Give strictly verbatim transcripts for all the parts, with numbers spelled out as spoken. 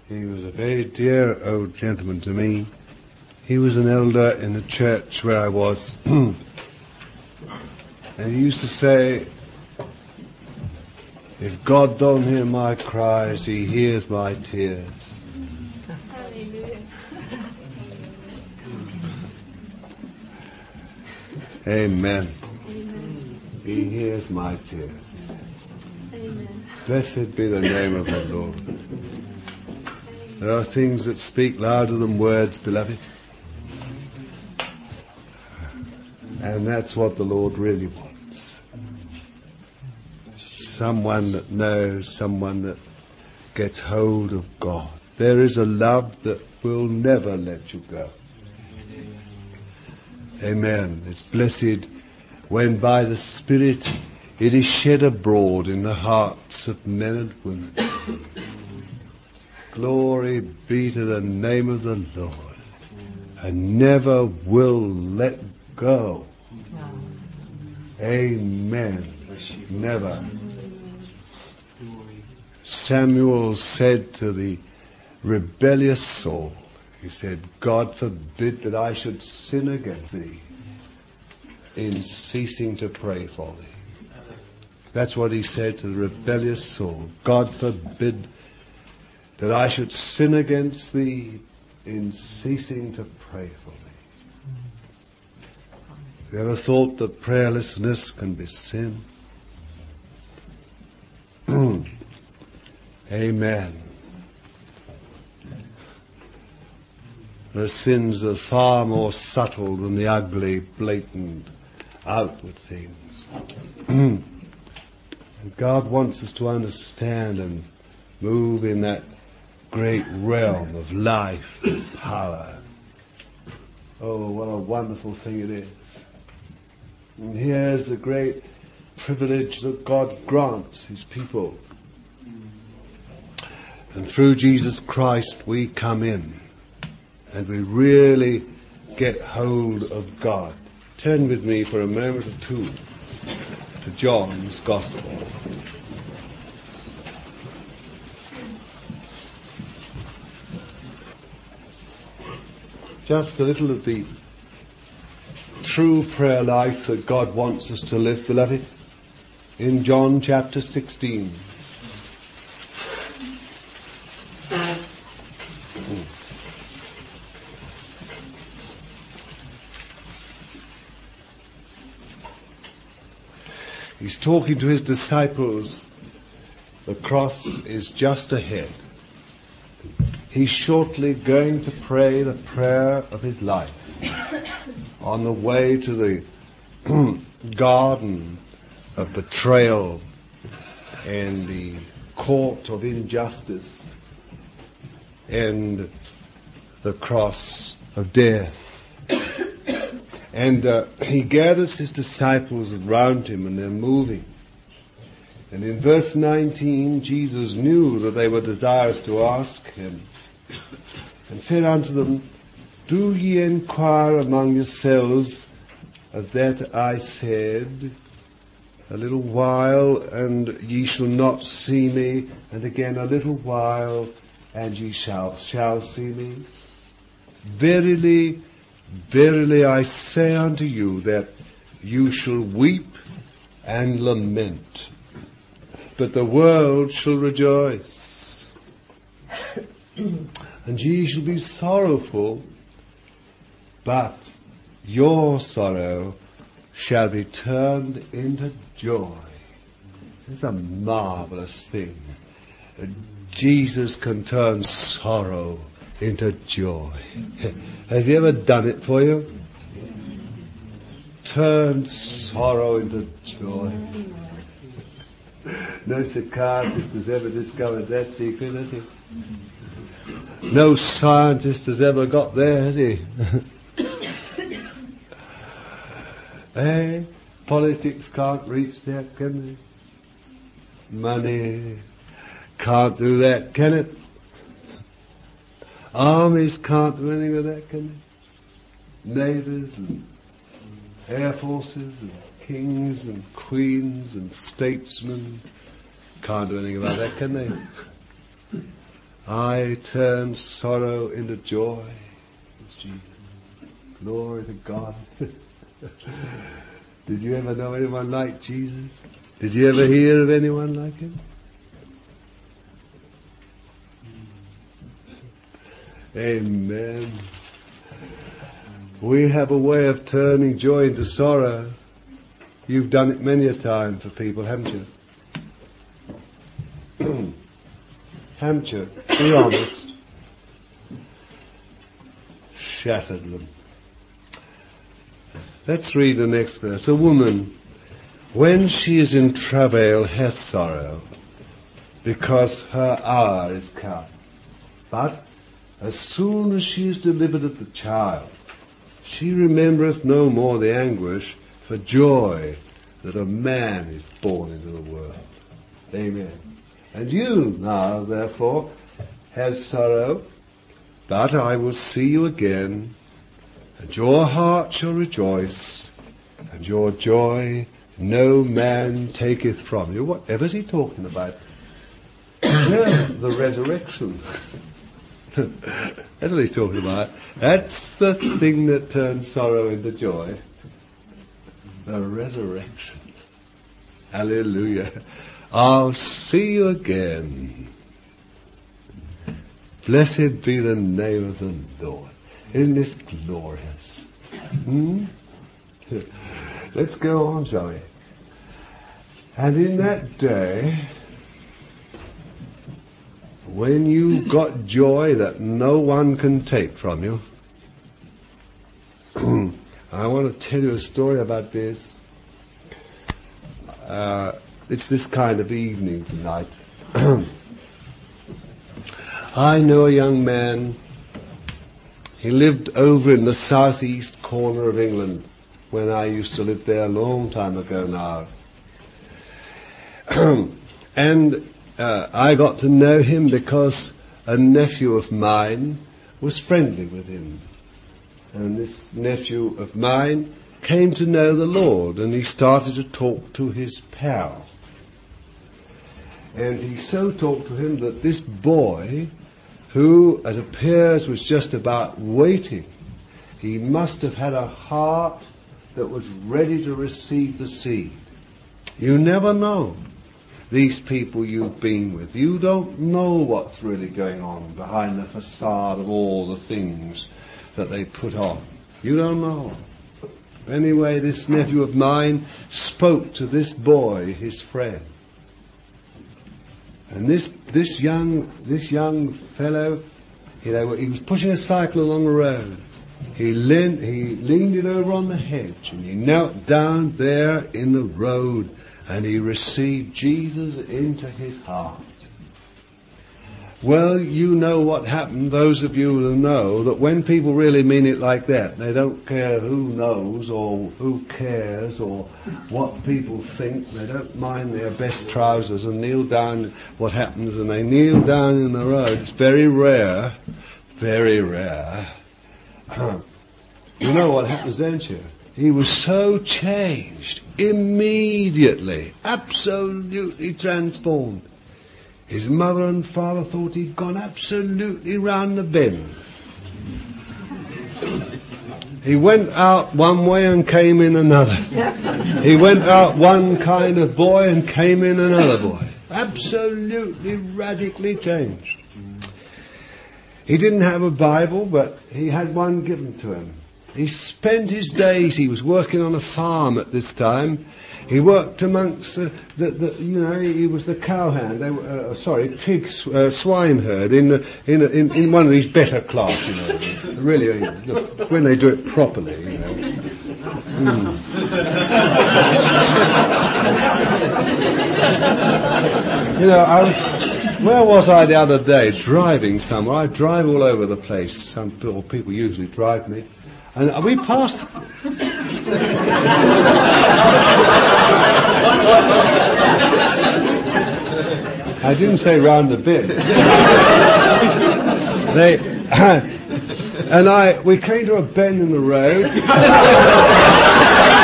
He was a very dear old gentleman to me. He was an elder in the church where I was. And he used to say, if God don't hear my cries, he hears my tears. Hallelujah. Amen. Amen. He hears my tears, he said. Amen. Blessed be the name of the Lord. There are things that speak louder than words, beloved. And that's what the Lord really wants. Someone that knows, someone that gets hold of God. There is a love that will never let you go. Amen. It's blessed when by the Spirit it is shed abroad in the hearts of men and women. Glory be to the name of the Lord. And never will let go. Amen. Never. Samuel said to the rebellious Saul, he said, God forbid that I should sin against thee in ceasing to pray for thee. That's what he said to the rebellious Saul. God forbid that I should sin against thee in ceasing to pray for thee. Have you ever thought that prayerlessness can be sin? Amen. There are sins that are far more subtle than the ugly, blatant, outward things. And God wants us to understand and move in that great realm of life and power. Oh, what a wonderful thing it is. And here's the great privilege that God grants His people. And through Jesus Christ we come in and we really get hold of God. Turn with me for a moment or two to John's Gospel. Just a little of the true prayer life that God wants us to live, beloved. In John chapter sixteen. He's talking to his disciples. The cross is just ahead. He's shortly going to pray the prayer of his life on the way to the garden of betrayal and the court of injustice and the cross of death. And uh, he gathers his disciples around him and they're moving. And in verse nineteen, Jesus knew that they were desirous to ask him and said unto them, Do ye inquire among yourselves of that I said, a little while and ye shall not see me, and again a little while and ye shall, shall see me? Verily, verily I say unto you that you shall weep and lament, but the world shall rejoice. And ye shall be sorrowful, but your sorrow shall be turned into joy. It's a marvelous thing. Jesus can turn sorrow into joy. Has he ever done it for you? Turned sorrow into joy. No psychiatrist has ever discovered that secret, has he? No scientist has ever got there, has he? Eh? Politics can't reach that, can they? Money can't do that, can it? Armies can't do anything with that, can they? Navies and air forces and kings and queens and statesmen can't do anything about that, can they? I turn sorrow into joy. Jesus. Glory to God. Did you ever know anyone like Jesus? Did you ever hear of anyone like him? Amen. We have a way of turning joy into sorrow. You've done it many a time for people, haven't you? Haven't you? Be honest. Shattered them. Let's read the next verse. A woman, when she is in travail, hath sorrow, because her hour is come. But as soon as she is delivered of the child, she remembereth no more the anguish for joy that a man is born into the world. Amen. And you now, therefore, have sorrow, but I will see you again, and your heart shall rejoice, and your joy no man taketh from you. Whatever's he talking about? Yeah, the resurrection. That's what he's talking about. That's the thing that turns sorrow into joy. The resurrection. Hallelujah. I'll see you again. Blessed be the name of the Lord. Isn't this glorious? Hmm? Let's go on, shall we? And in that day, when you got joy that no one can take from you, I want to tell you a story about this. Uh, it's this kind of evening tonight. I know a young man. He lived over in the southeast corner of England when I used to live there a long time ago now. And uh, I got to know him because a nephew of mine was friendly with him. And this nephew of mine came to know the Lord, and he started to talk to his pal. And he so talked to him that this boy, who it appears was just about waiting, he must have had a heart that was ready to receive the seed. You never know these people you've been with. You don't know what's really going on behind the facade of all the things that they put on. You don't know. Anyway, this nephew of mine spoke to this boy, his friend. And this this young this young fellow, you know, he was pushing a cycle along the road. He leaned, he leaned it over on the hedge, and he knelt down there in the road, and he received Jesus into his heart. Well, you know what happened, those of you who know, that when people really mean it like that, they don't care who knows or who cares or what people think. They don't mind their best trousers and kneel down. What happens, and they kneel down in the road. It's very rare, very rare. You know what happens, don't you? He was so changed immediately, absolutely transformed. His mother and father thought he'd gone absolutely round the bend. He went out one way and came in another. He went out one kind of boy and came in another boy. Absolutely radically changed. He didn't have a Bible, but he had one given to him. He spent his days, he was working on a farm at this time. He worked amongst the, the, the you know, he was the cowhand, they were, uh, sorry, pig, uh, swineherd in, the, in, in in one of these better class, you know. Really, look, when they do it properly, you know. Mm. You know, I was, where was I the other day? Driving somewhere. I drive all over the place. Some people, people usually drive me. And we passed. I didn't say round the bend. They and I we came to a bend in the road.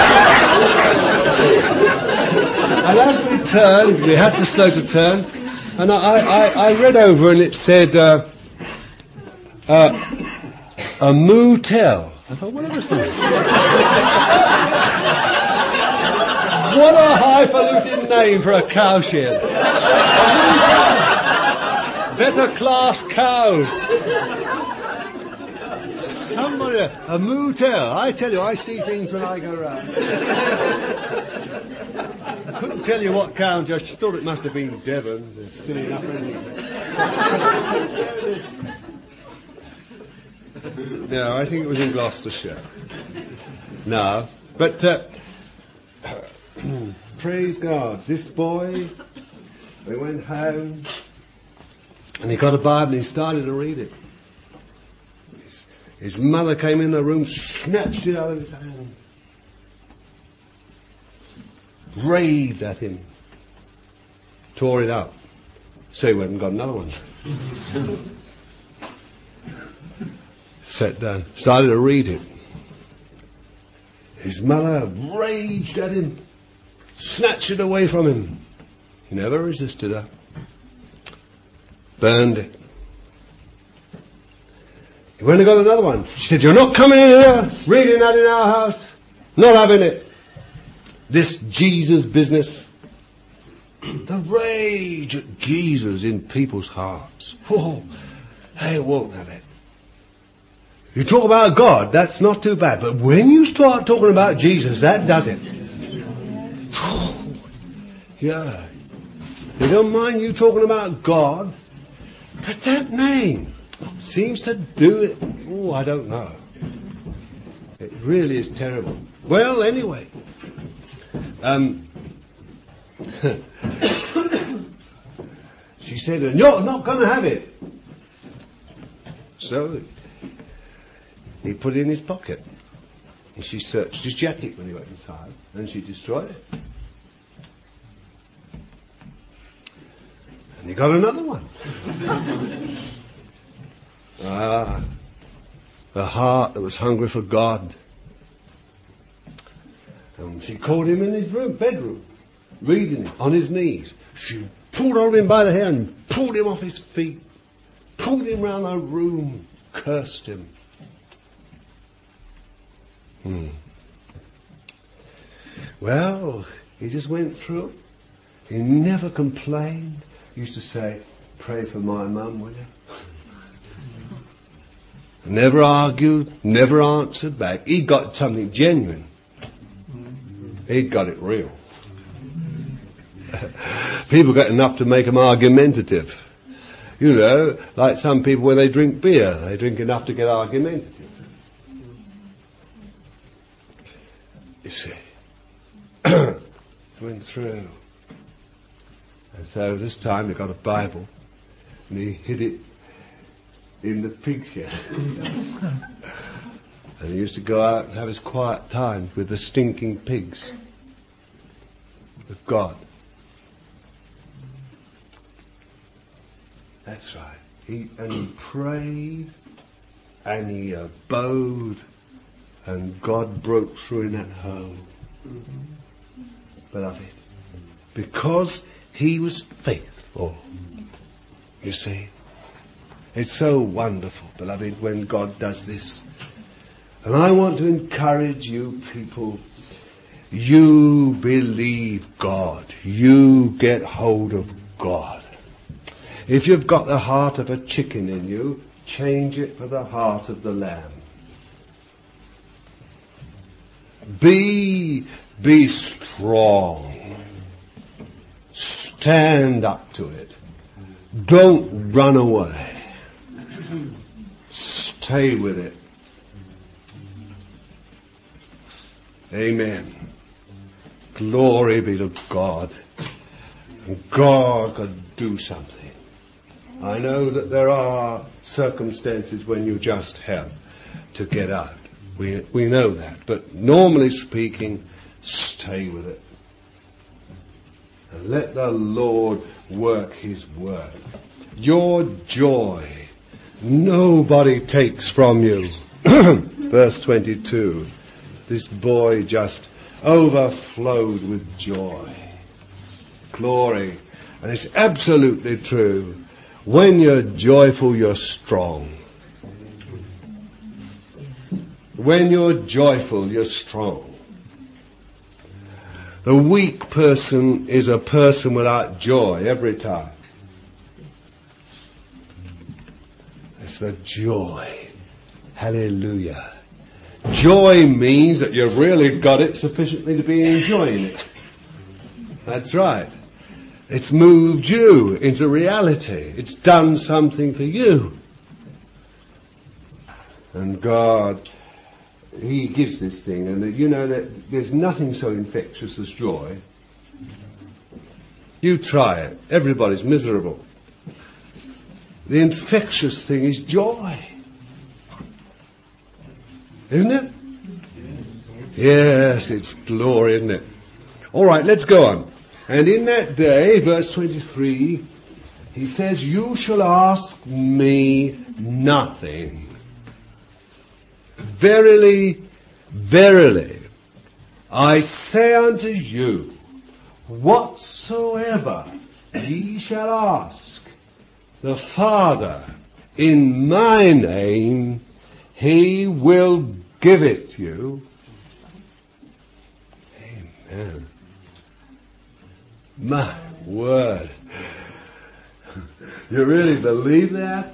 And as we turned, we had to slow to turn. And I, I, I read over and it said, uh, uh, a motel. I thought, what was that? What a highfalutin name for a cowshed. Better class cows. Somebody, a motel. I tell you, I see things when I go around. I couldn't tell you what county. I just thought it must have been Devon. They're silly enough, isn't it? No, I think it was in Gloucestershire. No, but uh, praise God. This boy, we went home, and he got a Bible and he started to read it. His, his mother came in the room, snatched it out of his hand, raved at him, tore it up. So he went and got another one. Sat down, started to read it. His mother raged at him, snatched it away from him. He never resisted her. Burned it. He went and got another one. She said, "You're not coming in here reading that in our house. Not having it. This Jesus business." The rage at Jesus in people's hearts. Oh, they won't have it. You talk about God, that's not too bad. But when you start talking about Jesus, that does it. Yeah. They don't mind you talking about God, but that name seems to do it. Oh, I don't know. It really is terrible. Well, anyway. Um, she said, "You're not going to have it." So he put it in his pocket. And she searched his jacket when he went inside, and she destroyed it. And he got another one. Ah, a heart that was hungry for God. And she caught him in his room, bedroom, reading it on his knees. She pulled hold of him by the hair and pulled him off his feet, pulled him round the room, cursed him. Hmm. Well, he just went through. He never complained. He used to say, "Pray for my mum, will you?" Never argued, never answered back. He got something genuine. He got it real. People get enough to make them argumentative. You know, like some people when they drink beer, they drink enough to get argumentative. You see, went through. And so this time he got a Bible and he hid it in the pig shed. And he used to go out and have his quiet times with the stinking pigs, with God. That's right. He and he prayed and he abode. And God broke through in that home. Beloved, because he was faithful. You see, it's so wonderful, beloved, when God does this. And I want to encourage you people, you believe God. You get hold of God. If you've got the heart of a chicken in you, change it for the heart of the lamb. Be, be strong. Stand up to it. Don't run away. Stay with it. Amen. Glory be to God. And God could do something. I know that there are circumstances when you just have to get out. We we know that, but normally speaking, stay with it. And let the Lord work his work. Your joy, nobody takes from you. Verse twenty-two. This boy just overflowed with joy. Glory. And it's absolutely true. When you're joyful, you're strong. When you're joyful, you're strong. The weak person is a person without joy every time. It's the joy. Hallelujah. Joy means that you've really got it sufficiently to be enjoying it. That's right. It's moved you into reality. It's done something for you. And God, He gives this thing, and that, you know that there's nothing so infectious as joy. You try it. Everybody's miserable. The infectious thing is joy. Isn't it? Yes, it's glory, isn't it? All right, let's go on. And in that day, verse twenty-three, he says, you shall ask me nothing. Verily, verily, I say unto you, whatsoever ye shall ask the Father in my name, He will give it you. Amen. My word. Do you really believe that?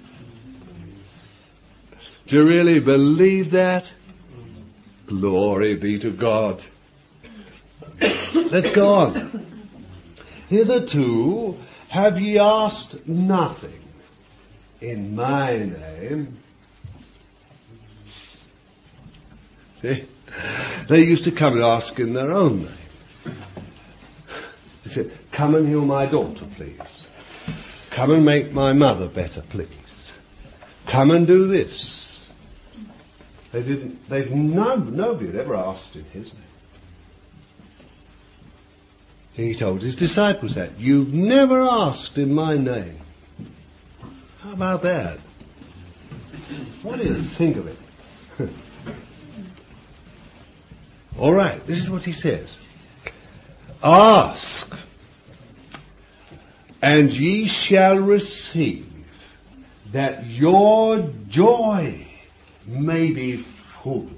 Do you really believe that? Glory be to God. Let's go on. Hitherto have ye asked nothing in my name. See? They used to come and ask in their own name. They said, come and heal my daughter, please. Come and make my mother better, please. Come and do this. They didn't, they've no, nobody had ever asked in his name. He told his disciples that. You've never asked in my name. How about that? What do you think of it? All right, this is what he says. Ask, and ye shall receive, that your joy may be full.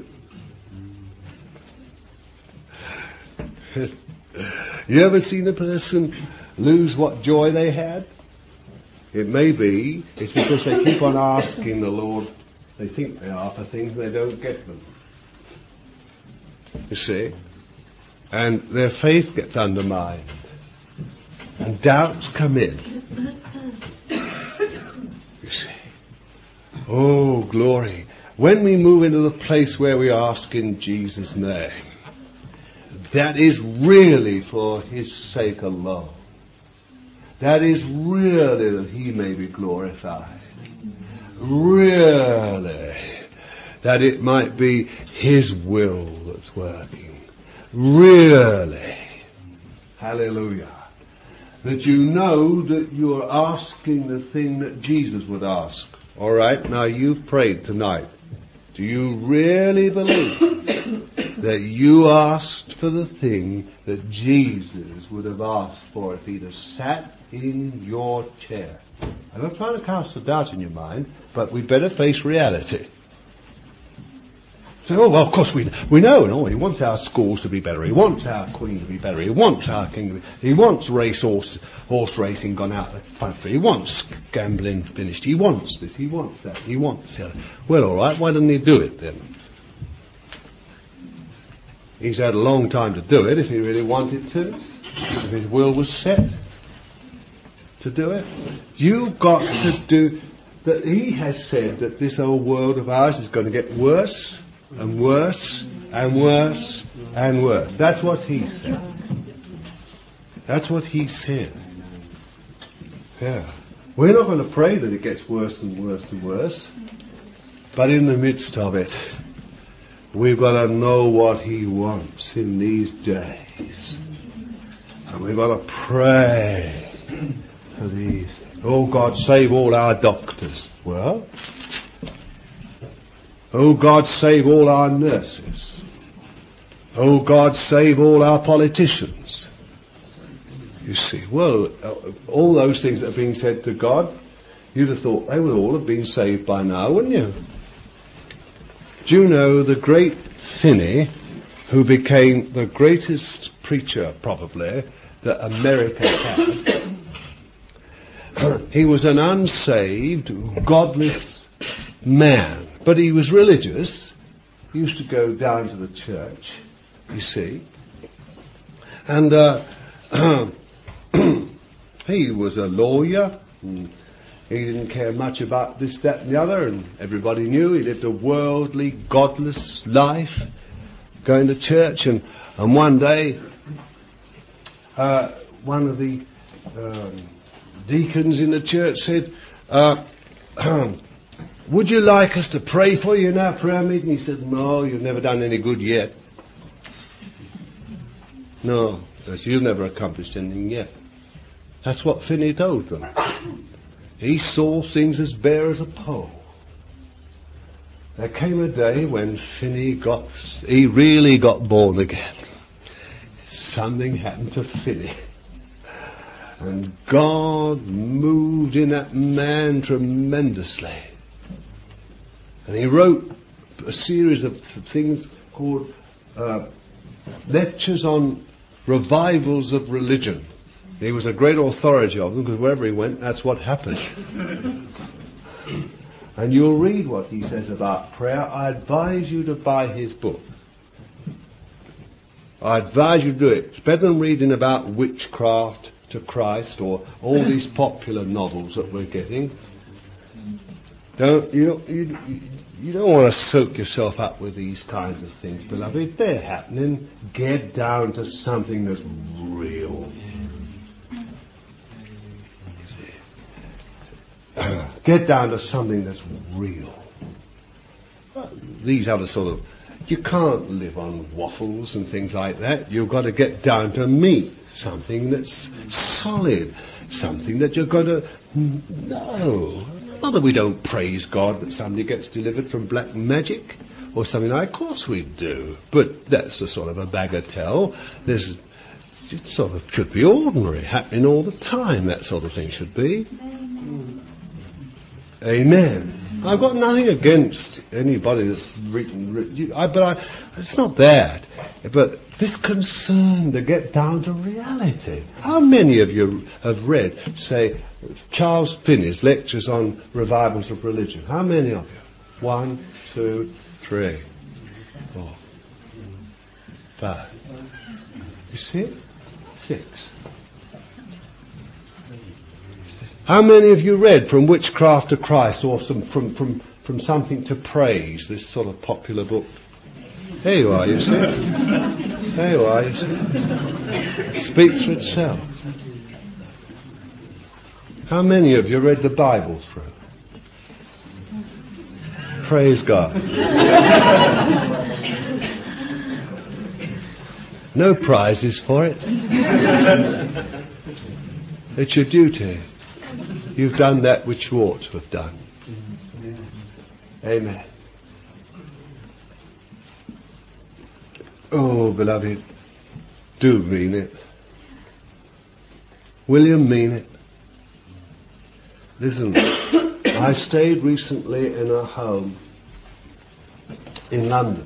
You ever seen a person lose what joy they had? It may be it's because they keep on asking the Lord. They think they are for things and they don't get them. You see? And their faith gets undermined. And doubts come in. You see? Oh, glory. When we move into the place where we ask in Jesus' name, that is really for His sake alone. That is really that He may be glorified. Really. That it might be His will that's working. Really. Hallelujah. That you know that you're asking the thing that Jesus would ask. All right, now you've prayed tonight. Do you really believe that you asked for the thing that Jesus would have asked for if He'd have sat in your chair? I'm not trying to cast a doubt in your mind, but we'd better face reality. So, oh, well, of course we we know, no, He wants our schools to be better. He wants our Queen to be better. He wants our King to be, He wants race horse, horse racing gone out the front. He wants gambling finished. He wants this. He wants that. He wants that. Well, all right, why doesn't He do it then? He's had a long time to do it if He really wanted to. If His will was set to do it. You've got to do that. He has said that this old world of ours is going to get worse and worse and worse and worse. That's what He said. That's what He said. Yeah. We're not going to pray that it gets worse and worse and worse. But in the midst of it, we've got to know what He wants in these days. And we've got to pray for these. Oh God, save all our doctors. Well, oh God, save all our nurses. Oh God, save all our politicians. You see, well, uh, all those things that are being said to God, you'd have thought they would all have been saved by now, wouldn't you? Do you know the great Finney, who became the greatest preacher, probably, that America had? He was an unsaved, godless man, but he was religious. He used to go down to the church, you see. And uh, he was a lawyer, and he didn't care much about this, that and the other, and everybody knew he lived a worldly, godless life, going to church. And, and one day, uh, one of the um, deacons in the church said, uh, would you like us to pray for you in our prayer meeting? He said, no, you've never done any good yet. No, because you've never accomplished anything yet. That's what Finney told them. He saw things as bare as a pole. There came a day when Finney got, he really got born again. Something happened to Finney. And God moved in that man tremendously. And he wrote a series of things called uh, Lectures on Revivals of Religion. He was a great authority of them, because wherever he went, that's what happened. And you'll read what he says about prayer. I advise you to buy his book. I advise you to do it. It's better than reading about witchcraft to Christ or all these popular novels that we're getting. Don't you, you, you don't want to soak yourself up with these kinds of things, beloved. They're happening. Get down to something that's real. Get down to something that's real. These other sort of, you can't live on waffles and things like that. You've got to get down to meat, something that's solid, something that you're going to know. Not that we don't praise God that somebody gets delivered from black magic or something like that. Of course we do, but that's a sort of a bagatelle. There's, it sort of should be ordinary, happening all the time. That sort of thing should be. Amen. I've got nothing against anybody that's written, written I, but I, it's not that. But this concern to get down to reality. How many of you have read, say, Charles Finney's Lectures on Revivals of Religion? How many of you? One, two, three, four, five. You see it? Six. How many of you read From Witchcraft to Christ, or some, from, from, from Something to Praise, this sort of popular book? There you are, you see. There you are, you see. It speaks for itself. How many of you read the Bible through? Praise God. No prizes for it. It's your duty. You've done that which you ought to have done. Amen. Oh, beloved, do mean it. Will you mean it? Listen, I stayed recently in a home in London.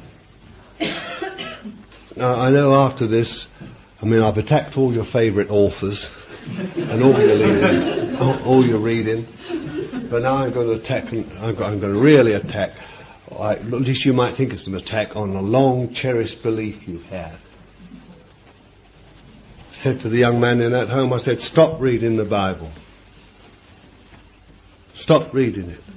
Now, I know after this, I mean, I've attacked all your favourite authors and all your reading, all, all your reading, but now I'm going to attack, I'm going to really attack, at least you might think it's an attack on a long cherished belief you've had. I said to the young man in that home, I said, stop reading the Bible. Stop reading it.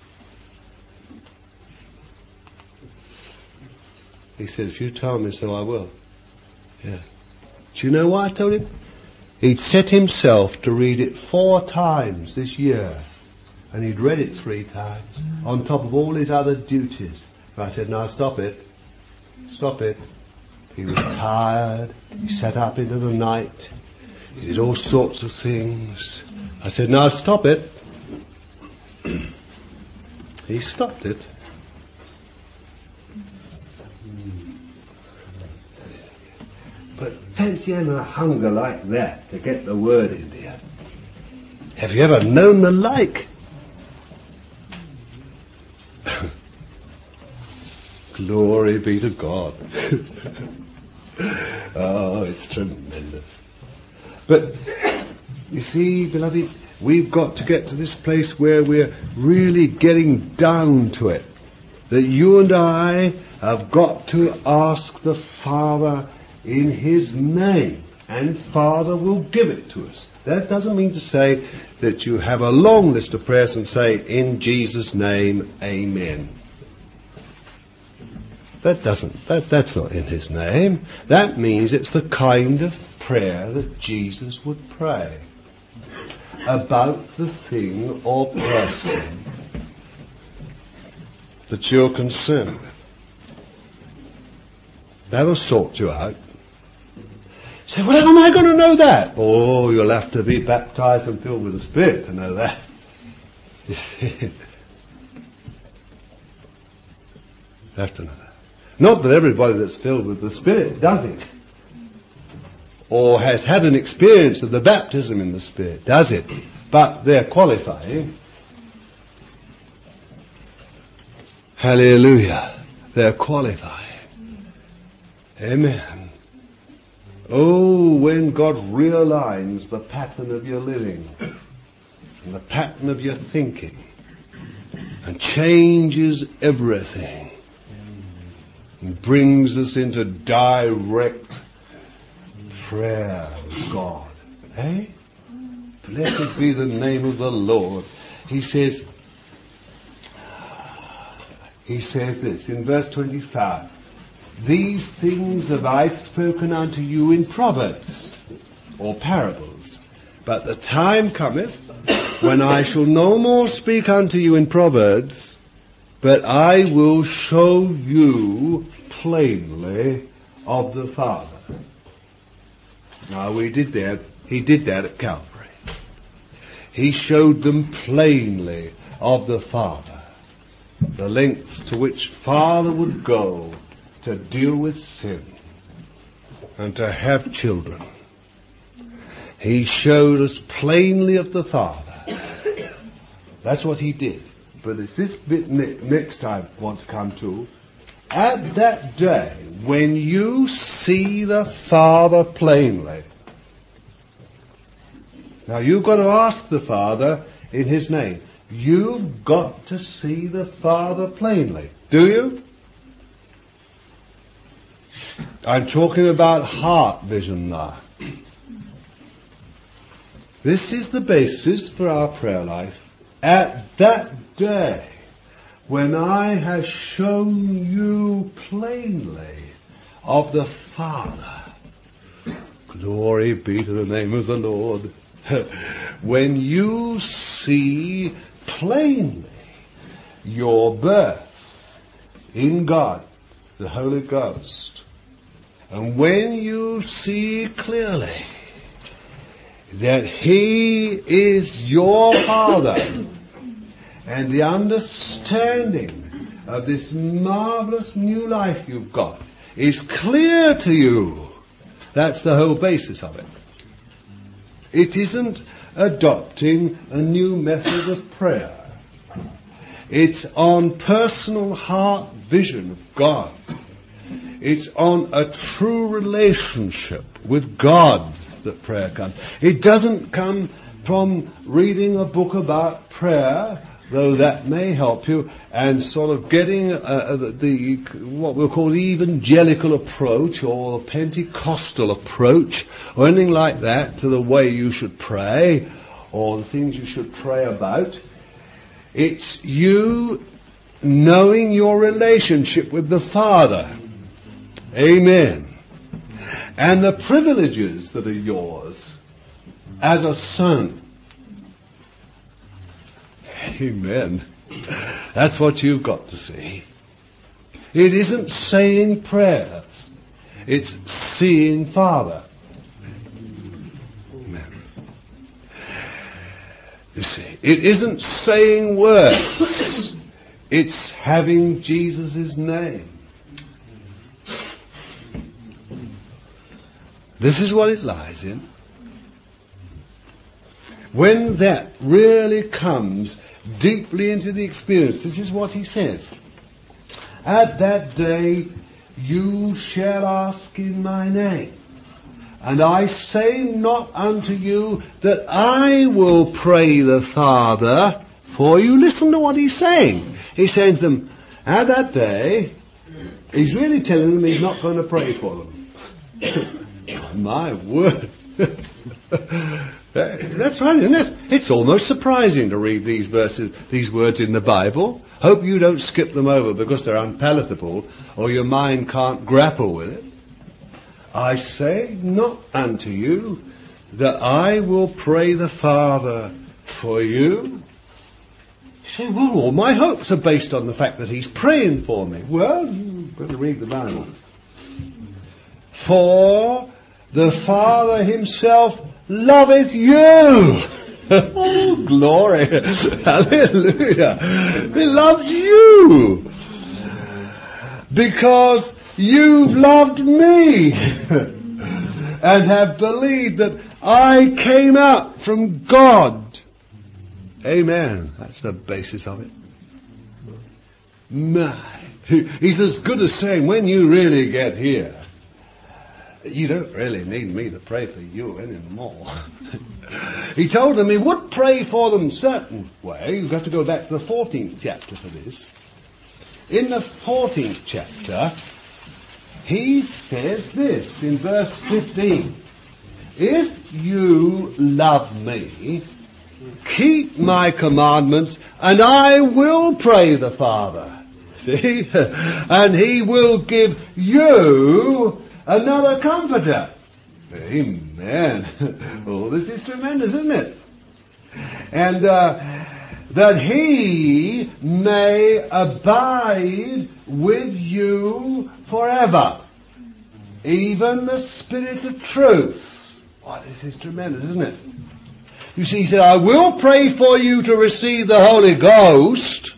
He said, if you tell me so, I will. Yeah. Do you know why I told him? He'd set himself to read it four times this year, and he'd read it three times, on top of all his other duties. And I said, now stop it. Stop it. He was tired. He sat up into the night. He did all sorts of things. I said, now stop it. He stopped it. But then fancy having a hunger like that to get the word in there. Have you ever known the like? Glory be to God. Oh, it's tremendous. But, you see, beloved, we've got to get to this place where we're really getting down to it. That you and I have got to ask the Father in His name, and Father will give it to us. That doesn't mean to say that you have a long list of prayers and say, in Jesus' name, amen. That doesn't, that, that's not in His name. That means it's the kind of prayer that Jesus would pray about the thing or person that you're concerned with. That'll sort you out. Say, well, how am I going to know that? Oh, you'll have to be baptized and filled with the Spirit to know that. You see? You have to know that. Not that everybody that's filled with the Spirit does it, or has had an experience of the baptism in the Spirit does it, but they're qualifying. Hallelujah. They're qualifying. Amen. Oh, when God realigns the pattern of your living and the pattern of your thinking and changes everything and brings us into direct prayer with God. Eh? Blessed be the name of the Lord. He says, he says this in verse twenty-five. These things have I spoken unto you in proverbs, or parables. But the time cometh when I shall no more speak unto you in proverbs, but I will show you plainly of the Father. Now we did that, he did that at Calvary. He showed them plainly of the Father, the lengths to which Father would go to deal with sin and to have children. He showed us plainly of the Father. That's what he did. But it's this bit ne- next I want to come to. At that day, when you see the Father plainly. Now you've got to ask the Father in His name. You've got to see the Father plainly. Do you? I'm talking about heart vision now. This is the basis for our prayer life. At that day, when I have shown you plainly of the Father, glory be to the name of the Lord, when you see plainly your birth in God, the Holy Ghost, and when you see clearly that He is your Father, and the understanding of this marvelous new life you've got is clear to you, that's the whole basis of it. It isn't adopting a new method of prayer. It's on personal heart vision of God. It's on a true relationship with God that prayer comes. It doesn't come from reading a book about prayer, though that may help you, and sort of getting uh, the, the what we'll call the evangelical approach or the Pentecostal approach or anything like that to the way you should pray or the things you should pray about. It's you knowing your relationship with the Father. Amen. And the privileges that are yours as a son. Amen. That's what you've got to see. It isn't saying prayers. It's seeing Father. Amen. You see, it isn't saying words. It's having Jesus' name. This is what it lies in. When that really comes deeply into the experience, this is what he says. At that day you shall ask in my name. And I say not unto you that I will pray the Father for you. Listen to what he's saying. He's saying to them, at that day, he's really telling them he's not going to pray for them. My word. That's right, isn't it? It's almost surprising to read these verses, these words in the Bible. Hope you don't skip them over because they're unpalatable or your mind can't grapple with it. I say not unto you that I will pray the Father for you. You say, well, all my hopes are based on the fact that he's praying for me. Well, you've got to read the Bible. For the Father himself loveth you. Oh, glory. Hallelujah. He loves you. Because you've loved me and have believed that I came out from God. Amen. That's the basis of it. My. He's as good as saying, when you really get here, you don't really need me to pray for you anymore. He told them he would pray for them a certain way. You've got to go back to the fourteenth chapter for this. In the fourteenth chapter, he says this in verse fifteen. If you love me, keep my commandments, and I will pray the Father. See? And he will give you another comforter. Amen. Oh, this is tremendous, isn't it? And uh, that he may abide with you forever. Even the Spirit of truth. Oh, this is tremendous, isn't it? You see, he said, I will pray for you to receive the Holy Ghost.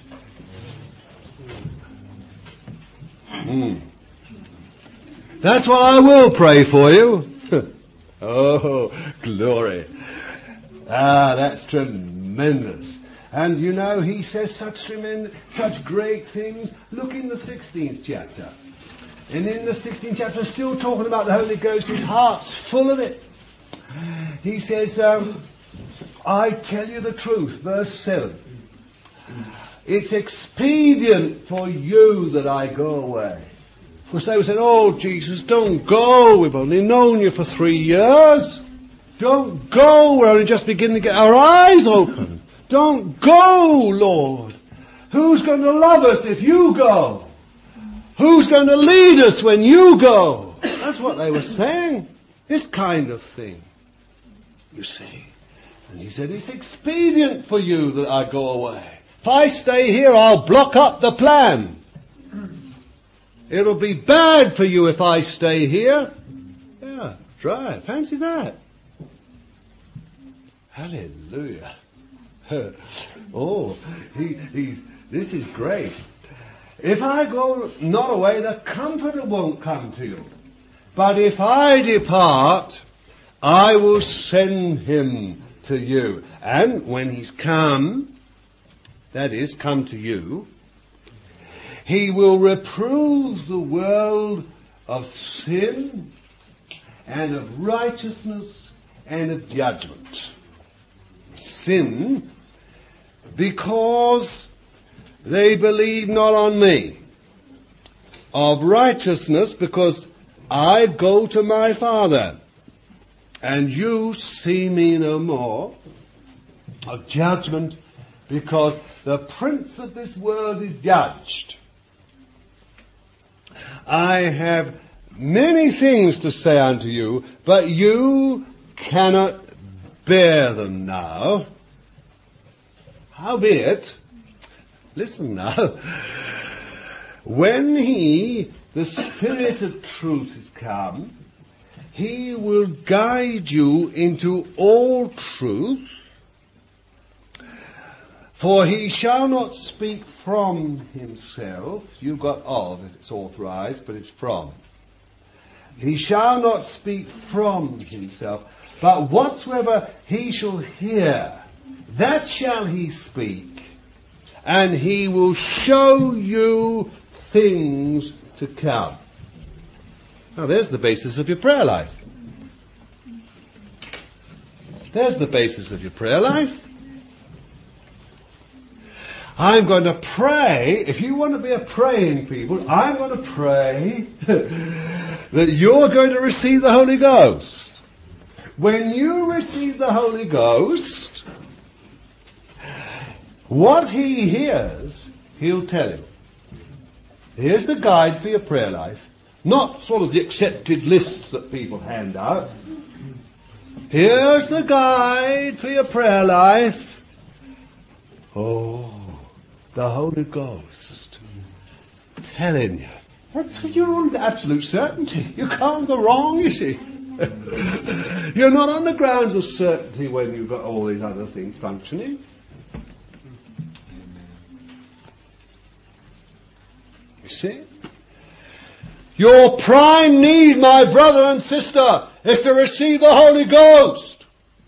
Mm. That's what I will pray for you. Oh, glory. Ah, that's tremendous. And you know, he says such tremendous, such great things. Look in the sixteenth chapter. And in the sixteenth chapter, still talking about the Holy Ghost, his heart's full of it. He says, um, I tell you the truth, verse seven. It's expedient for you that I go away. Because they were saying, oh, Jesus, don't go. We've only known you for three years. Don't go. We're only just beginning to get our eyes open. Don't go, Lord. Who's going to love us if you go? Who's going to lead us when you go? That's what they were saying. This kind of thing. You see. And he said, it's expedient for you that I go away. If I stay here, I'll block up the plan. It'll be bad for you if I stay here. Yeah, try it. Fancy that. Hallelujah. Oh, he, he's, this is great. If I go not away, the Comforter won't come to you. But if I depart, I will send him to you. And when he's come, that is, come to you, he will reprove the world of sin and of righteousness and of judgment. Sin, because they believe not on me. Of righteousness, because I go to my Father, and you see me no more. Of judgment, because the prince of this world is judged. I have many things to say unto you, but you cannot bear them now. Howbeit, listen now, when he, the Spirit of truth, is come, he will guide you into all truth, for he shall not speak from himself. You've got of, if it's authorized, but it's from. He shall not speak from himself, but whatsoever he shall hear, that shall he speak, and he will show you things to come. Now there's the basis of your prayer life. There's the basis of your prayer life. I'm going to pray, if you want to be a praying people, I'm going to pray that you're going to receive the Holy Ghost. When you receive the Holy Ghost, what he hears, he'll tell you. Here's the guide for your prayer life. Not sort of the accepted lists that people hand out. Here's the guide for your prayer life. Oh, the Holy Ghost telling you. That's you're on absolute certainty. You can't go wrong, you see. You're not on the grounds of certainty when you've got all these other things functioning. You see? Your prime need, my brother and sister, is to receive the Holy Ghost.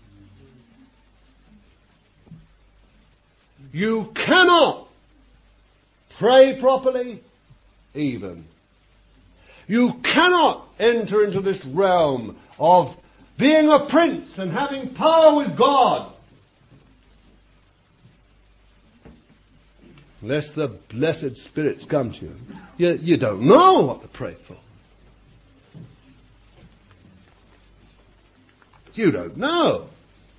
You cannot pray properly, even. You cannot enter into this realm of being a prince and having power with God unless the blessed spirits come to you. You, you don't know what to pray for. You don't know.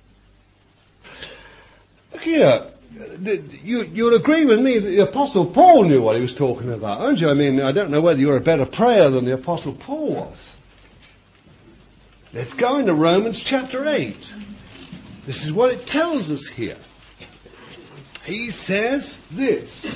Look here. You, you'll agree with me that the Apostle Paul knew what he was talking about, don't you? I mean, I don't know whether you're a better prayer than the Apostle Paul was. Let's go into Romans chapter eight. This is what it tells us here. He says this.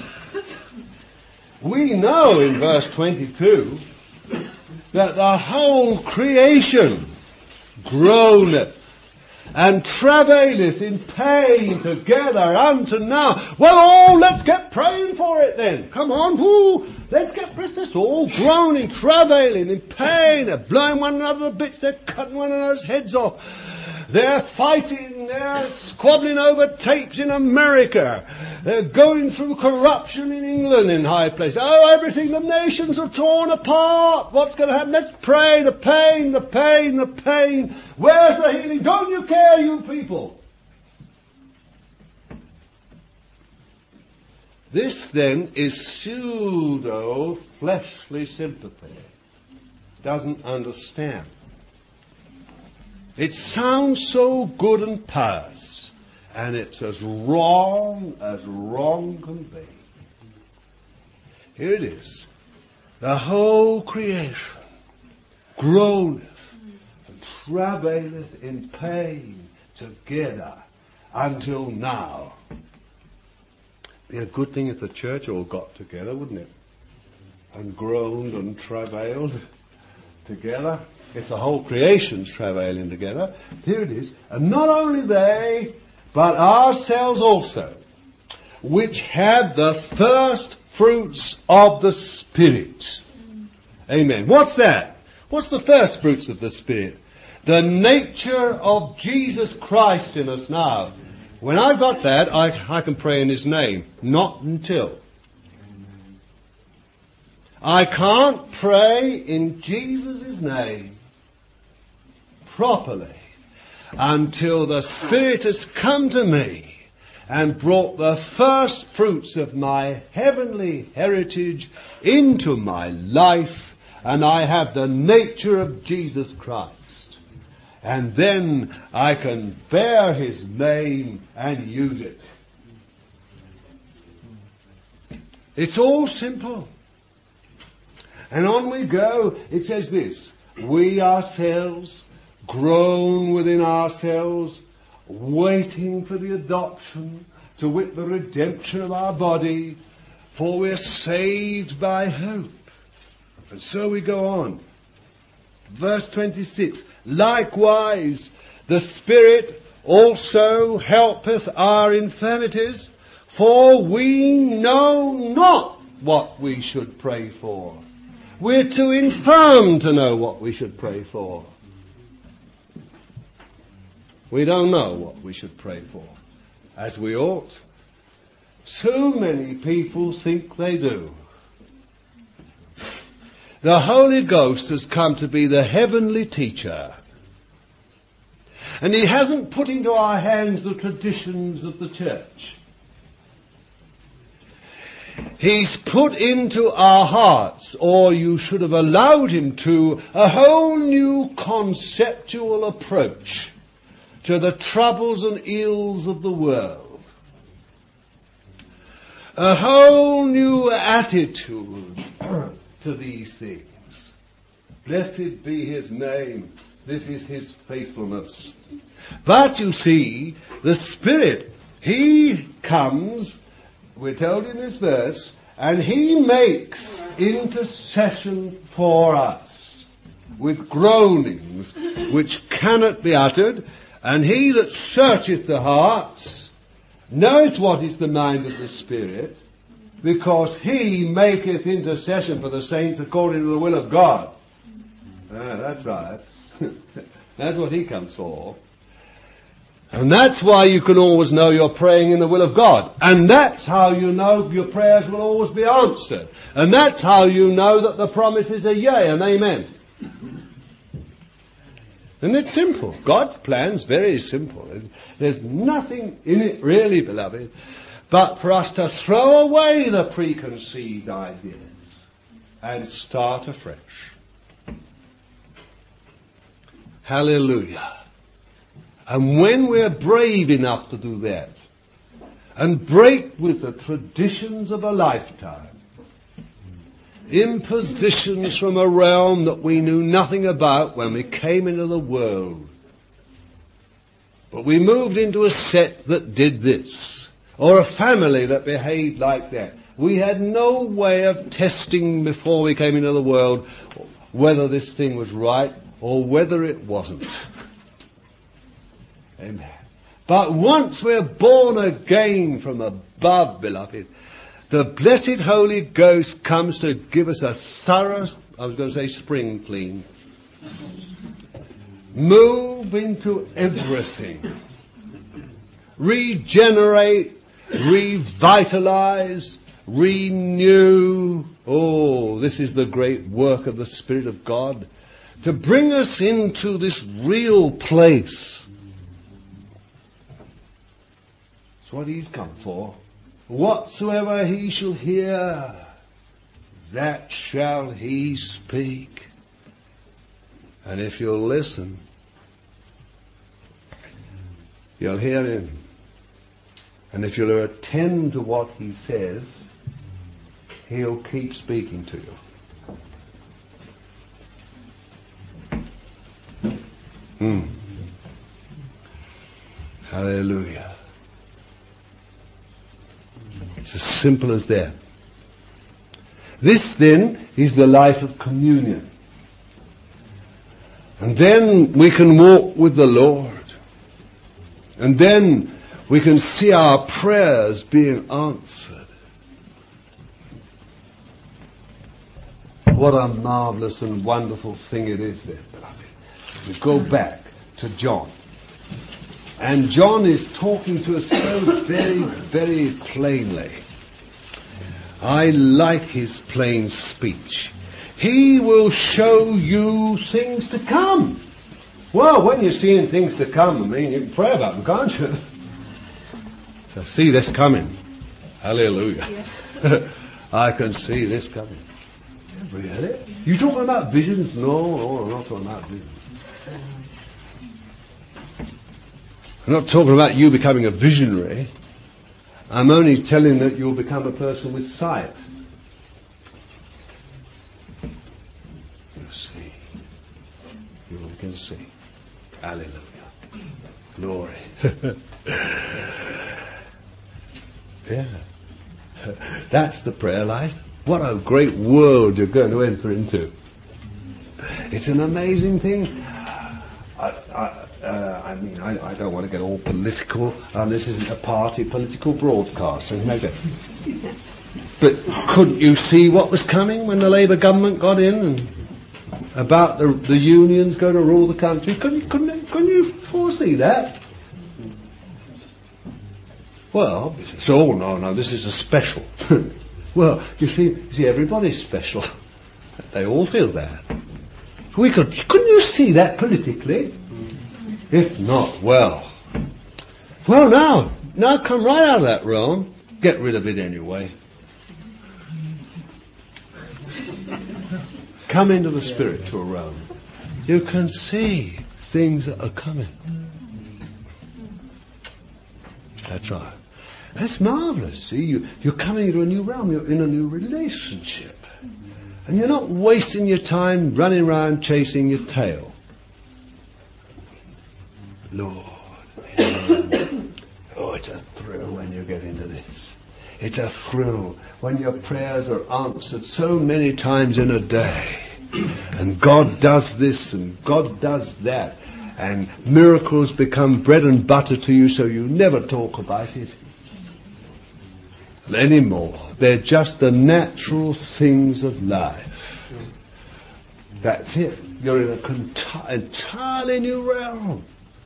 We know in verse twenty-two that the whole creation groaneth and travaileth in pain together unto now. Well, oh, let's get praying for it then. Come on, whoo. Let's get this all groaning, travailing in pain. They're blowing one another to bits. They're cutting one another's heads off. They're fighting, they're squabbling over tapes in America. They're going through corruption in England in high places. Oh, everything, the nations are torn apart. What's going to happen? Let's pray. The pain, the pain, the pain. Where's the healing? Don't you care, you people? This then is pseudo-fleshly sympathy. Doesn't understand. It sounds so good and pious, and it's as wrong as wrong can be. Here it is. The whole creation groaneth and travaileth in pain together until now. Be a good thing if the church all got together, wouldn't it? And groaned and travailed together. If the whole creation's travailing together, here it is. And not only they, but ourselves also, which have the first fruits of the Spirit. Amen. What's that? What's the first fruits of the Spirit? The nature of Jesus Christ in us now. When I've got that, I, I can pray in His name. Not until. I can't pray in Jesus' name properly until the Spirit has come to me and brought the first fruits of my heavenly heritage into my life, and I have the nature of Jesus Christ. And then I can bear His name and use it. It's all simple. And on we go. It says this: we ourselves groan within ourselves, waiting for the adoption, to wit the redemption of our body, for we're saved by hope. And so we go on. Verse twenty-six, likewise the Spirit also helpeth our infirmities, for we know not what we should pray for. we're too infirm to know what we should pray for. We don't know what we should pray for, as we ought. Too many people think they do. The Holy Ghost has come to be the heavenly teacher. And he hasn't put into our hands the traditions of the church. He's put into our hearts, or you should have allowed him to, a whole new conceptual approach to the troubles and ills of the world. A whole new attitude to these things. Blessed be his name. This is his faithfulness. But you see, the Spirit, he comes, we're told in this verse, and he makes intercession for us with groanings which cannot be uttered, and he that searcheth the hearts knows what is the mind of the Spirit, because he maketh intercession for the saints according to the will of God. Ah, that's right. That's what he comes for. And that's why you can always know you're praying in the will of God. And that's how you know your prayers will always be answered. And that's how you know that the promises are yea and amen. And it's simple. God's plan's very simple. There's, there's nothing in it really, beloved, but for us to throw away the preconceived ideas and start afresh. Hallelujah. And when we're brave enough to do that and break with the traditions of a lifetime, impositions from a realm that we knew nothing about when we came into the world, but we moved into a set that did this, or a family that behaved like that. We had no way of testing before we came into the world whether this thing was right or whether it wasn't. Amen. But once we're born again from above, beloved, the blessed Holy Ghost comes to give us a thorough, I was going to say spring clean. Move into everything. Regenerate, revitalize, renew. Oh, this is the great work of the Spirit of God, to bring us into this real place. That's what he's come for. Whatsoever he shall hear, that shall he speak. And if you'll listen, you'll hear him. And if you'll attend to what he says, he'll keep speaking to you. Hmm. Hallelujah. It's as simple as that. This then is the life of communion. And then we can walk with the Lord. And then we can see our prayers being answered. What a marvelous and wonderful thing it is then, beloved. We go back to John. And John is talking to us so very, very plainly. I like his plain speech. He will show you things to come. Well, when you're seeing things to come, I mean, you can pray about them, can't you? So see this coming. Hallelujah. Yeah. I can see this coming. Really? You talking about visions? No, no, I'm not talking about visions. I'm not talking about you becoming a visionary. I'm only telling that you'll become a person with sight. You see. You can see. Hallelujah. Glory. Yeah. That's the prayer life. What a great world you're going to enter into. It's an amazing thing. I, I, uh, I mean, I, I don't want to get all political, and this isn't a party political broadcast, so maybe. But couldn't you see what was coming when the Labour government got in, and about the the unions going to rule the country? Couldn't couldn't couldn't you foresee that? Well, so oh no no, this is a special. Well, you see, you see, everybody's special. They all feel that. We could, couldn't you see that politically? If not, well, well now, now come right out of that realm. Get rid of it anyway. Come into the spiritual realm. You can see things that are coming. That's right. That's marvellous. See, you, you're coming into a new realm. You're in a new relationship. And you're not wasting your time running around chasing your tail. Lord. Oh, it's a thrill when you get into this. It's a thrill when your prayers are answered so many times in a day. And God does this and God does that. And miracles become bread and butter to you, so you never talk about it anymore. They're just the natural things of life. That's it. You're in a cont- entirely new realm.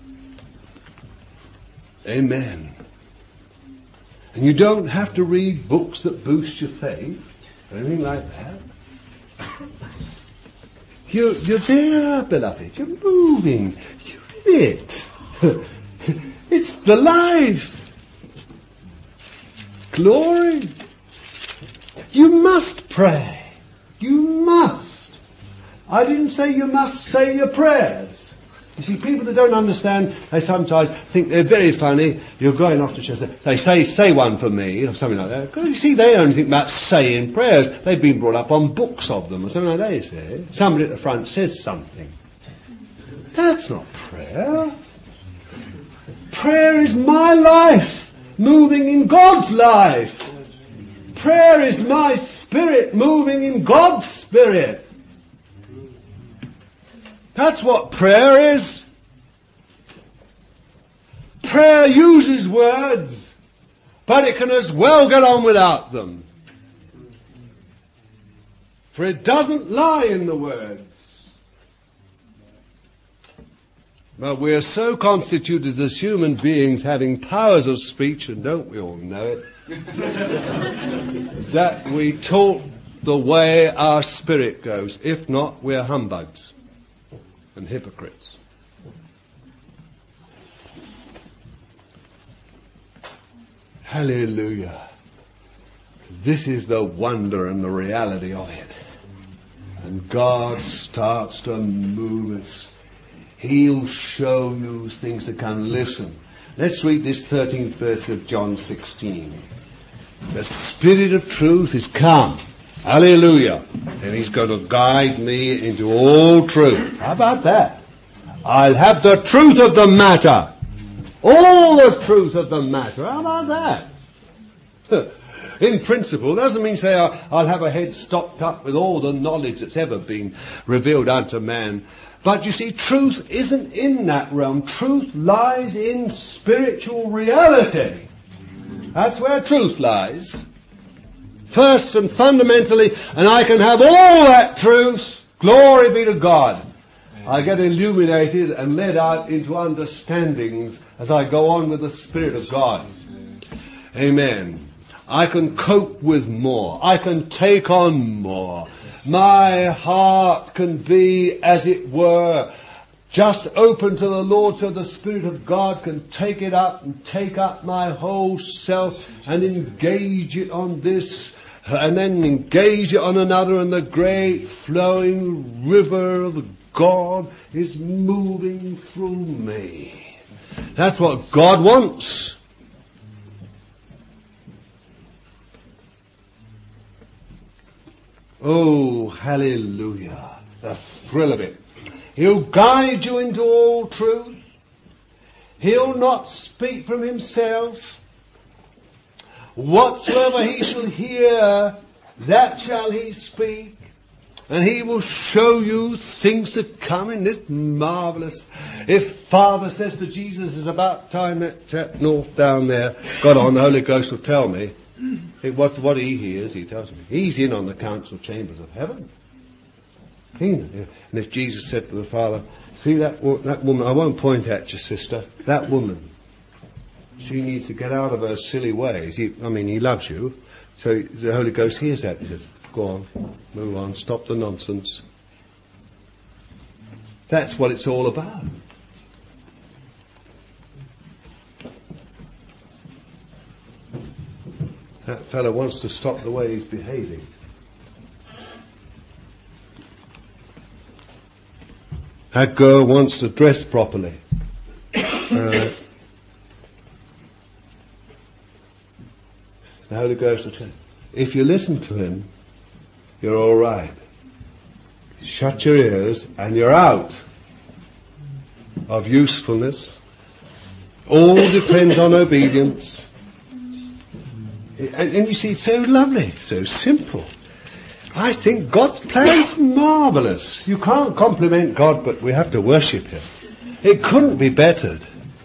Amen. And you don't have to read books that boost your faith or anything like that. You're, you're there, beloved. You're moving. You're in it. It's the life. Glory. You must pray. You must. I didn't say you must say your prayers. You see, people that don't understand, they sometimes think they're very funny. You're going off to church, they say, say one for me, or something like that. Because you see, they don't think about saying prayers. They've been brought up on books of them, or something like that, you see. Somebody at the front says something. That's not prayer. Prayer is my life, moving in God's life. Prayer is my spirit, moving in God's spirit. That's what prayer is. Prayer uses words, but it can as well get on without them. For it doesn't lie in the words. But we are so constituted as human beings having powers of speech, and don't we all know it, that we talk the way our spirit goes. If not, we're humbugs and hypocrites. Hallelujah. This is the wonder and the reality of it. And God starts to move us. He'll show you things to come. Listen. Let's read this thirteenth verse of John sixteen. The Spirit of truth is come. Hallelujah. And He's going to guide me into all truth. How about that? I'll have the truth of the matter. All the truth of the matter. How about that? In principle, doesn't mean say I'll have a head stocked up with all the knowledge that's ever been revealed unto man. But you see, truth isn't in that realm. Truth lies in spiritual reality. That's where truth lies. First and fundamentally, and I can have all that truth. Glory be to God. I get illuminated and led out into understandings as I go on with the Spirit of God. Amen. I can cope with more. I can take on more. My heart can be, as it were, just open to the Lord, so the Spirit of God can take it up and take up my whole self and engage it on this and then engage it on another, and the great flowing river of God is moving through me. That's what God wants. Oh, hallelujah. The thrill of it. He'll guide you into all truth. He'll not speak from himself. Whatsoever he shall hear, that shall he speak. And he will show you things to come in this marvellous. If Father says to Jesus, it's about time that chap north down there got on, the Holy Ghost will tell me. It, what's what he hears, he tells me. He's in on the council chambers of heaven. He, and if Jesus said to the Father, see that, that woman, I won't point at you, sister, that woman, she needs to get out of her silly ways. He, I mean, he loves you. So the Holy Ghost hears that. He says, go on, move on, stop the nonsense. That's what it's all about. That fellow wants to stop the way he's behaving. That girl wants to dress properly. Uh, the Holy Ghost will tell you, if you listen to him, you're all right. Shut your ears and you're out of usefulness. All depends on obedience. And, and you see, it's so lovely, so simple. I think God's plan's marvellous. You can't compliment God, but we have to worship him. It couldn't be bettered.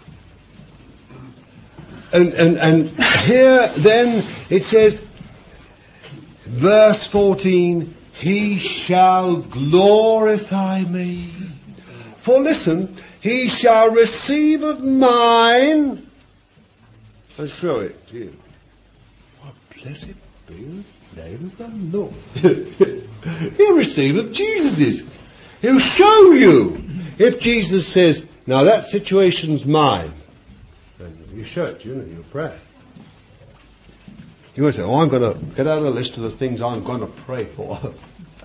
And, and, and here then it says, verse fourteen, he shall glorify me. For listen, he shall receive of mine and show it to you. What blessed be the name of the Lord. He'll receive of Jesus's. He'll show you. If Jesus says, now that situation's mine, then you show it, you know, you pray. You won't say, oh, I'm going to get out a list of the things I'm going to pray for.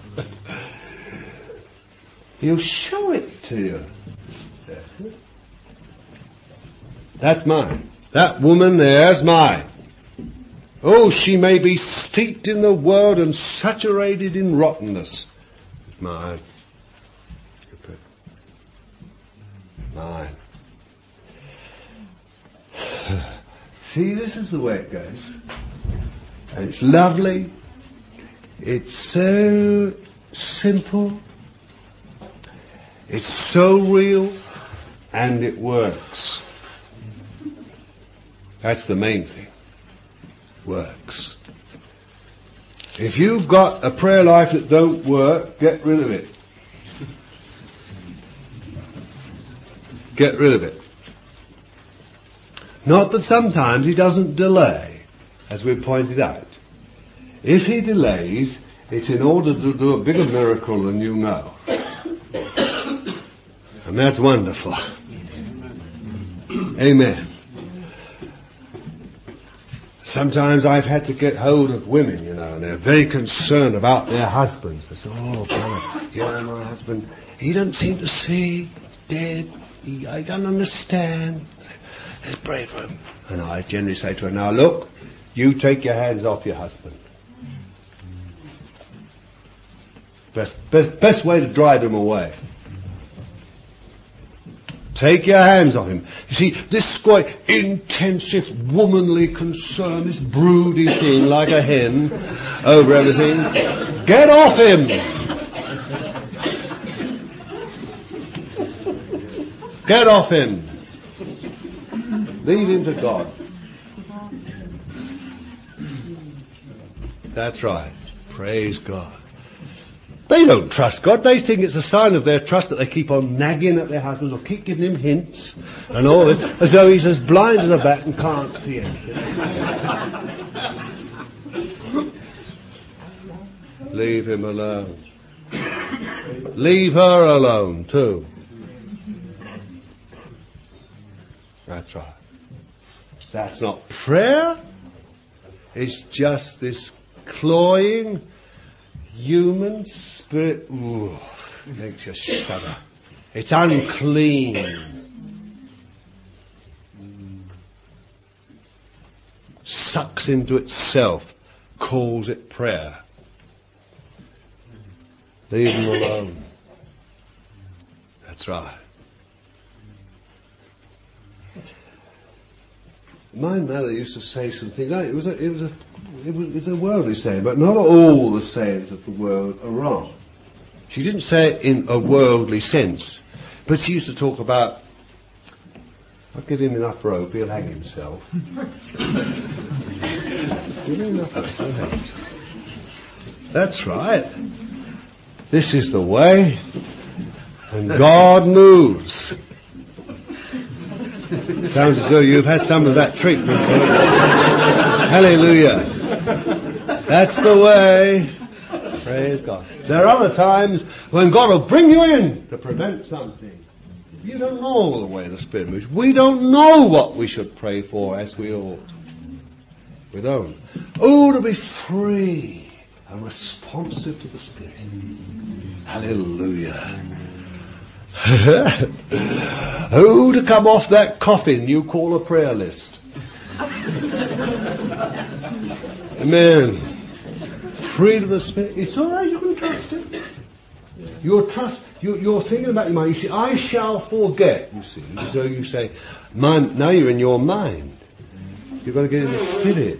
He'll show it to you. That's mine. That woman there's mine. Oh, she may be steeped in the world and saturated in rottenness. Mine. Mine. See, this is the way it goes. And it's lovely. It's so simple. It's so real. And it works. That's the main thing. Works. If you've got a prayer life that don't work, get rid of it. Get rid of it. Not that sometimes he doesn't delay, as we pointed out. If he delays, it's in order to do a bigger miracle than you know. And that's wonderful. Amen. Sometimes I've had to get hold of women, you know, and they're very concerned about their husbands. They say, oh, brother, you know, my husband, he doesn't seem to see, he's dead, he, I don't understand. Let's pray for him. And I generally say to her, now look, you take your hands off your husband. Best, best, best way to drive him away. Take your hands off him. You see, this quite intensive womanly concern, this broody thing like a hen over everything. Get off him! Get off him! Leave him to God. That's right. Praise God. They don't trust God. They think it's a sign of their trust that they keep on nagging at their husbands or keep giving him hints and all this, as though he's as blind as a bat and can't see anything. Leave him alone. Leave her alone too. That's right. That's not prayer. It's just this cloying human spirit. Ooh, makes you shudder. It's unclean. Sucks into itself. Calls it prayer. Leave them alone. That's right. My mother used to say some things. It was a, it was a, it was, it's a worldly saying, but not all the sayings of the world are wrong. She didn't say it in a worldly sense, but she used to talk about, I'll give him enough rope, he'll hang himself. Give him enough rope, he'll hang himself. That's right. This is the way, and God moves. Sounds as though you've had some of that treatment. Hallelujah. That's the way. Praise God. There are other times when God will bring you in to prevent something. You don't know the way the Spirit moves. We don't know what we should pray for as we ought. We don't. Oh, to be free and responsive to the Spirit. Hallelujah. Oh, to come off that coffin you call a prayer list. Amen. Free to the Spirit. It's all right, you can trust it. Your trust, you, you're thinking about your mind. You say, I shall forget, you see. So you say, mind, now you're in your mind. You've got to get in the Spirit.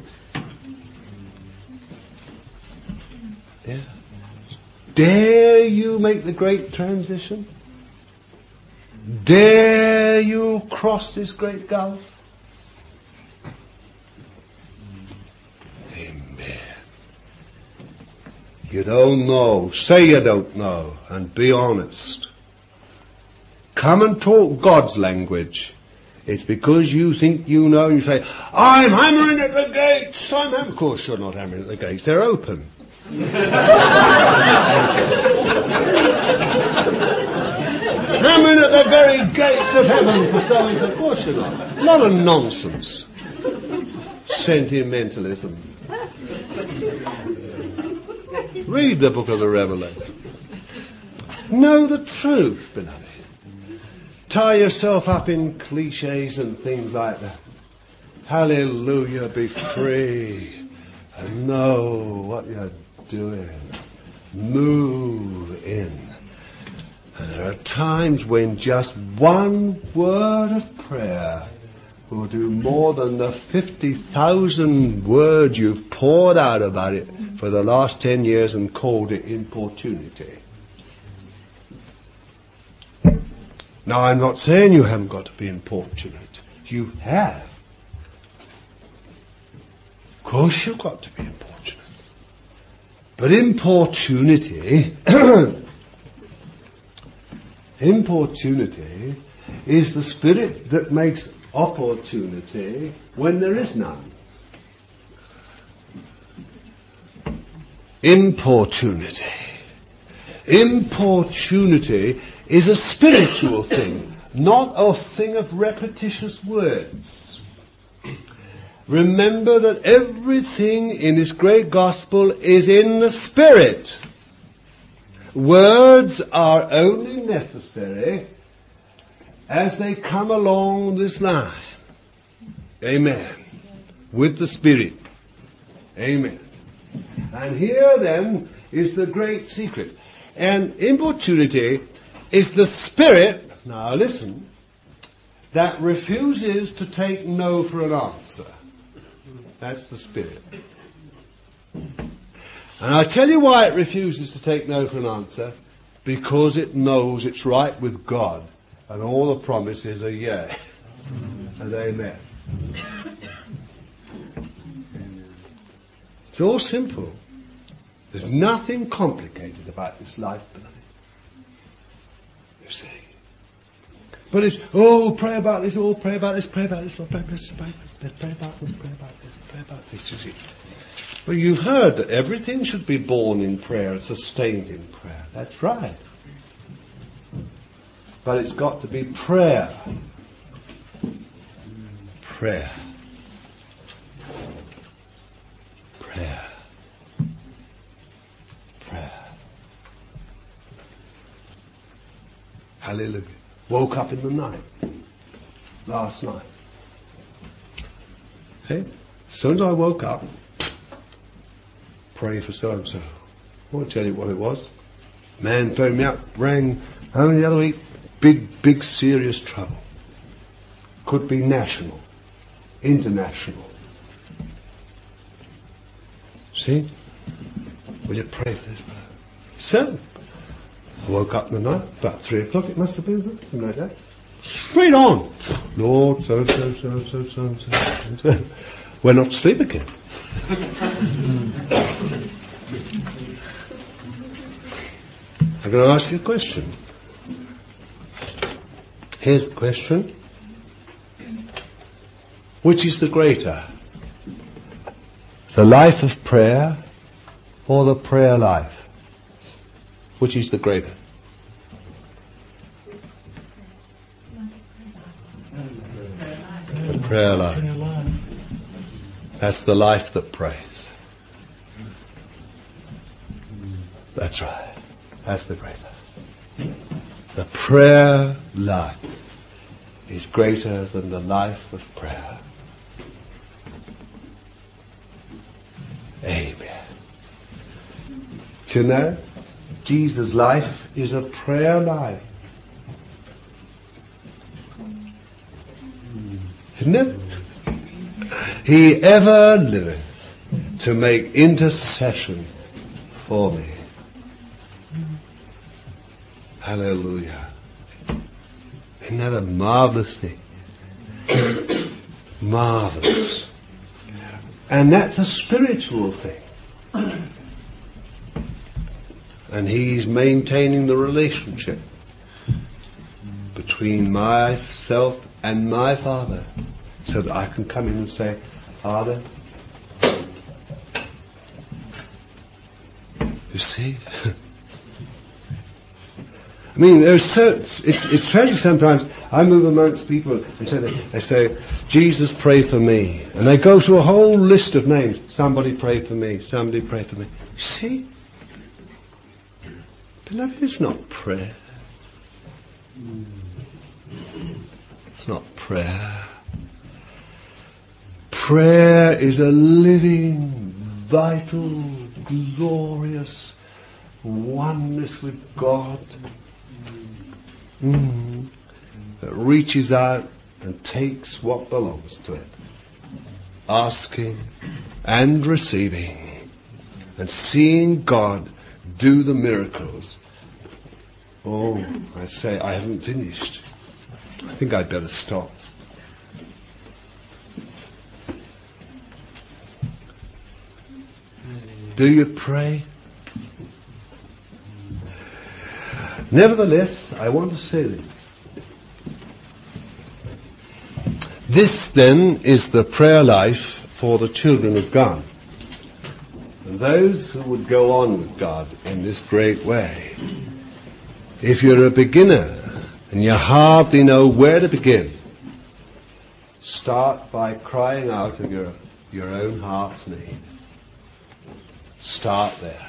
Yeah. Dare you make the great transition? Dare you cross this great gulf? Amen. You don't know. Say you don't know and be honest. Come and talk God's language. It's because you think you know and you say, I'm hammering at the gates. I'm hammering. Of course you're not hammering at the gates. They're open. Hammering at the very gates of heaven for so and so. Of course you're not. A lot of nonsense. Sentimentalism. Read the book of the Revelation. Know the truth, beloved. Tie yourself up in cliches and things like that. Hallelujah, be free and know what you're doing. Move in. And there are times when just one word of prayer will do more than the fifty thousand words you've poured out about it for the last ten years and called it importunity. Now, I'm not saying you haven't got to be importunate. You have. Of course you've got to be importunate. But importunity, importunity is the spirit that makes opportunity when there is none. Importunity. Importunity is a spiritual thing, not a thing of repetitious words. Remember that everything in this great gospel is in the Spirit. Words are only necessary as they come along this line. Amen. With the Spirit. Amen. And here then is the great secret. And importunity is the spirit, now listen, that refuses to take no for an answer. That's the spirit. And I tell you why it refuses to take no for an answer. Because it knows it's right with God. And all the promises are yea and amen. It's all simple. There's nothing complicated about this life, beloved. You see. But it's, oh, pray about this, oh, pray about this, pray about this, Lord, pray about this, pray about this, pray about this, pray about this, pray about this, you see. Well, you've heard that everything should be born in prayer and sustained in prayer. That's right. But it's got to be prayer. Prayer. Prayer. Prayer. Hallelujah. Woke up in the night. Last night. Hey, as soon as I woke up, pray for so and so. I won't tell you what it was. Man phoned me up, rang only the other week. Big, big, serious trouble. Could be national, international. See? Will you pray for this? So, I woke up in the night, about three o'clock it must have been, something like that. Straight on. Lord, so, so, so, so, so, so, so. Went off to sleep again. I'm going to ask you a question. Here's the question. Which is the greater? The life of prayer or the prayer life? Which is the greater? The prayer life. That's the life that prays. That's right. That's the greater. The prayer life is greater than the life of prayer. Amen. Do you know, Jesus' life is a prayer life. Isn't it? He ever liveth to make intercession for me. Hallelujah. Isn't that a marvelous thing? Marvelous. And that's a spiritual thing. And he's maintaining the relationship between myself and my Father, so that I can come in and say, Father, you see? I mean, there's so, it's, it's tragic sometimes. I move amongst people and say, they say, Jesus, pray for me. And they go through a whole list of names. Somebody pray for me. Somebody pray for me. You see? Beloved, it's not prayer. It's not prayer. Prayer is a living, vital, glorious oneness with God. Mm. That reaches out and takes what belongs to it, asking and receiving and seeing God do the miracles. Oh, I say, I haven't finished. I think I'd better stop. Do you pray? Nevertheless, I want to say this. This then is the prayer life for the children of God. And those who would go on with God in this great way. If you're a beginner and you hardly know where to begin, start by crying out of your, your own heart's need. Start there.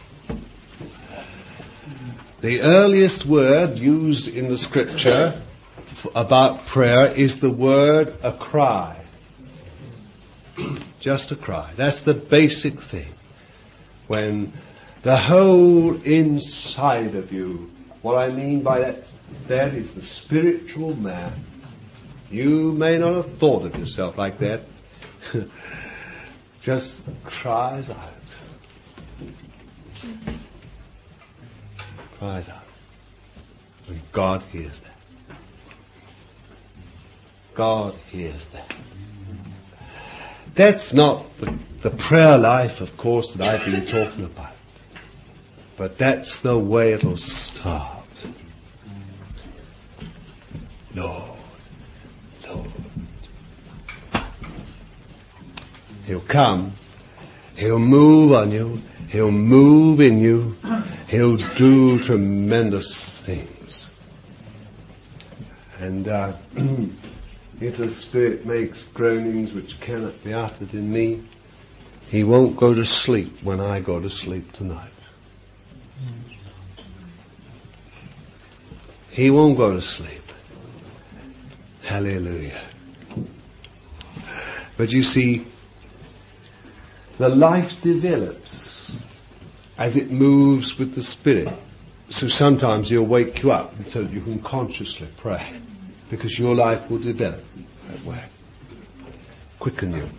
The earliest word used in the scripture f- about prayer is the word a cry. Just a cry. That's the basic thing. When the whole inside of you, what I mean by that, that is the spiritual man. You may not have thought of yourself like that. Just cries out. Cries out. And God hears that. God hears that. That's not the, the prayer life, of course, that I've been talking about. But that's the way it'll start. Lord, Lord. He'll come. He'll move on you. He'll move in you. He'll do tremendous things. And uh, if the Spirit makes groanings which cannot be uttered in me, He won't go to sleep when I go to sleep tonight. He won't go to sleep. Hallelujah. But you see, the life develops as it moves with the Spirit. So sometimes He'll wake you up so that you can consciously pray, because your life will develop that way. Quicken you.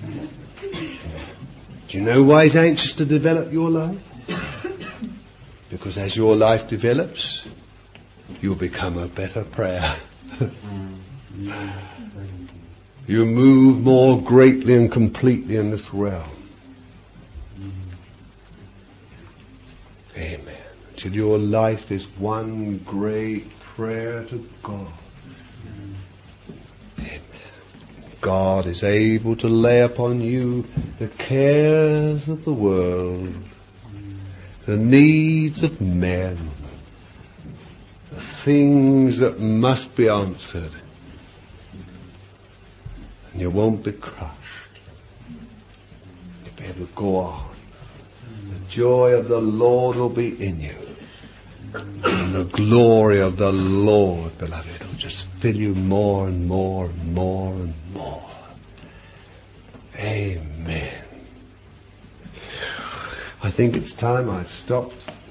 Do you know why He's anxious to develop your life? Because as your life develops, you'll become a better prayer. You move more greatly and completely in this realm. Amen. Until your life is one great prayer to God. Amen. God is able to lay upon you the cares of the world, the needs of men, the things that must be answered. And you won't be crushed. You'll be able to go on. The joy of the Lord will be in you. And the glory of the Lord, beloved, will just fill you more and more and more and more. Amen. I think it's time I stopped.